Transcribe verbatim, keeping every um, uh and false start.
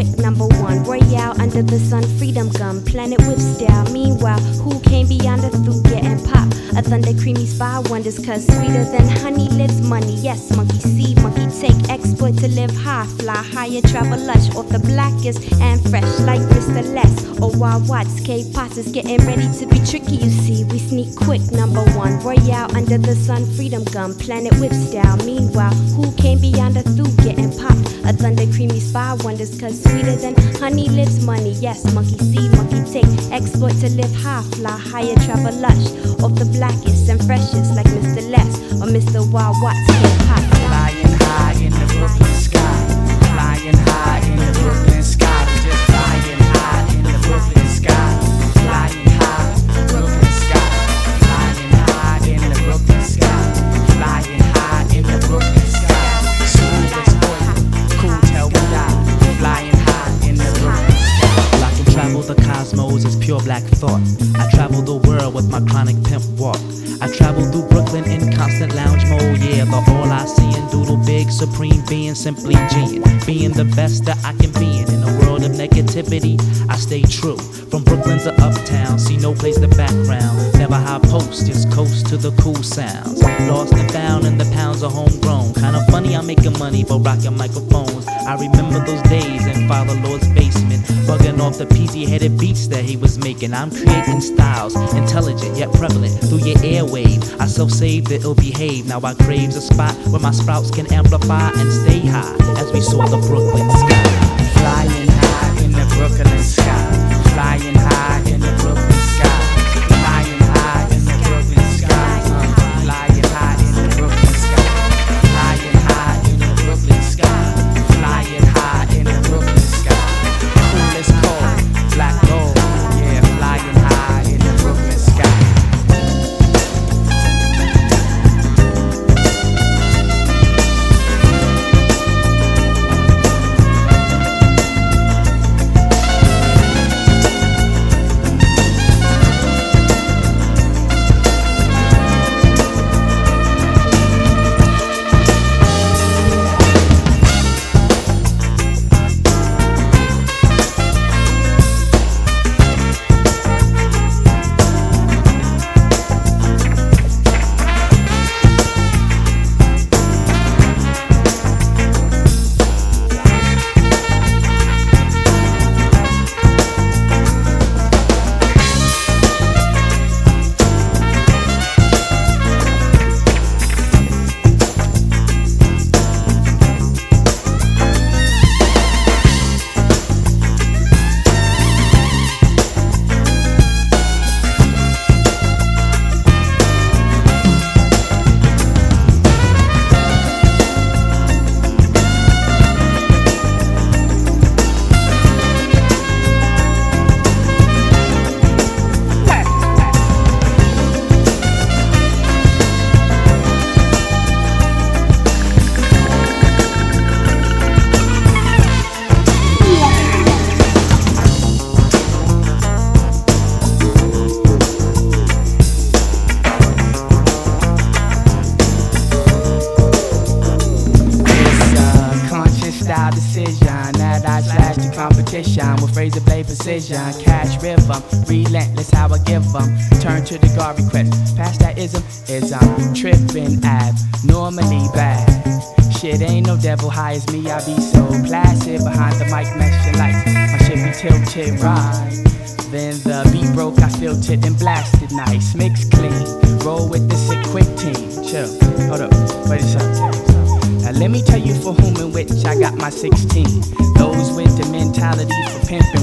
quick, number one. Royale under the sun, freedom gum, planet with style. Meanwhile, who came beyond the through getting pop? A thunder creamy spy wonders, cause sweeter than honey lives money. Yes, monkey see, monkey take, exploit to live high, fly higher, travel lush, off the blackest and fresh, like Mister Les or Wild Watts. K Potts is getting ready to be tricky, you see. We sneak quick, number one. Royale under the sun, freedom gum, planet with style. Meanwhile, who came beyond the through getting pop? A thunder creamy spy wonders, cause sweeter than honey lives money. Yes, monkey see, monkey take, exploit to live high, fly higher, travel lush, off the blackest and freshest, like Mister Les or Mister Wild Watts. K Potts. Flying high in the Brooklyn sky, flying high in the Brooklyn sky, just flying high in the Brooklyn sky, flying high, Brooklyn sky, flying high in the Brooklyn sky, flying high in the Brooklyn sky, smooth as oil, cool till we die, flying high in the Brooklyn sky. I can travel the cosmos as pure black thought. I travel the world with my chronic pimp walk. I travel through Brooklyn in constant lounge mode. Yeah, the all I see and doodle big, supreme being, simply G'ing. Being the best that I can be in. In a world of negativity, I stay true. From Brooklyn to uptown, see no place to background. Never high post, just coast to the cool sounds. Lost and found in the pounds of homegrown. Kinda funny I'm making money but rocking microphones. I remember those days in Father Lord's basement, bugging off the peasy-headed beats that he was making. I'm creating styles, intelligent yet prevalent through your airwave. I self-save the ill-behaved. Now I craves a spot where my sprouts can amplify and stay high as we soar the Brooklyn sky. Flying high in the Brooklyn sky, flying high in the Brooklyn sky, flying high in the Brooklyn sky, flying high in the Brooklyn sky, flying high in the Brooklyn sky, flying high in the Brooklyn sky. Cool as cold, black gold, yeah, flying high in the Brooklyn sky. With razor blade precision, cash rhythm, relentless how I give them. Turn to the guard request, past that ism, is I'm tripping ab, normally bad. Shit ain't no devil high as me, I be so placid behind the mic meshing lights. My shit be tilted right. Then the beat broke, I filtered and blasted nice, mix clean. Roll with the sick quick team. Chill, hold up, wait a second. Now let me tell you for whom and which I got my sixteen. Those with the mentality for pimping